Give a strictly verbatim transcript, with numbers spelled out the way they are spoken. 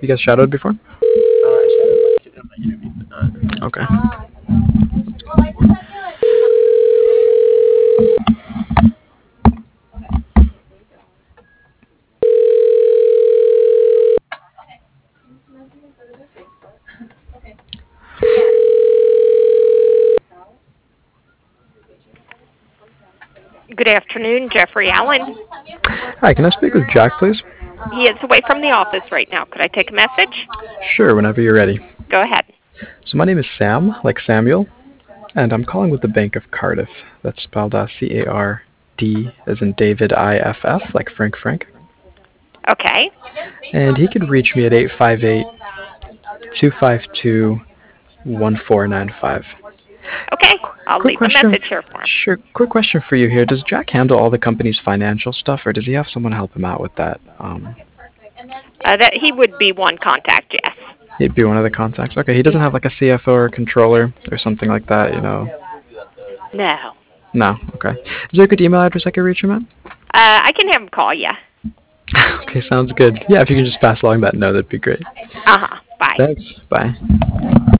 get shadowed before? Uh, I shadowed like in my interview, but not. Okay. Good afternoon, Jeffrey Allen. Hi, can I speak with Jack, please? He is away from the office right now. Could I take a message? Sure, whenever you're ready. Go ahead. So my name is Sam, like Samuel, and I'm calling with the Bank of Cardiff. That's spelled uh, C A R D as in David I F F, like Frank Frank. Okay. And he could reach me at eight five eight, two five two, one four nine five. Okay. I'll Quick leave question. a message here for him. Sure. Quick question for you here. Does Jack handle all the company's financial stuff, or does he have someone help him out with that? Um, Uh, that he would be one contact, yes. he'd be one of the contacts. Okay, he doesn't have like a C F O or a controller or something like that, you know? No. No. Okay. Is there a good email address I could reach him at? Uh, I can have him call you. Okay, sounds good. Yeah, if you can just pass along that note, that'd be great. Uh-huh. Bye. Thanks. Bye.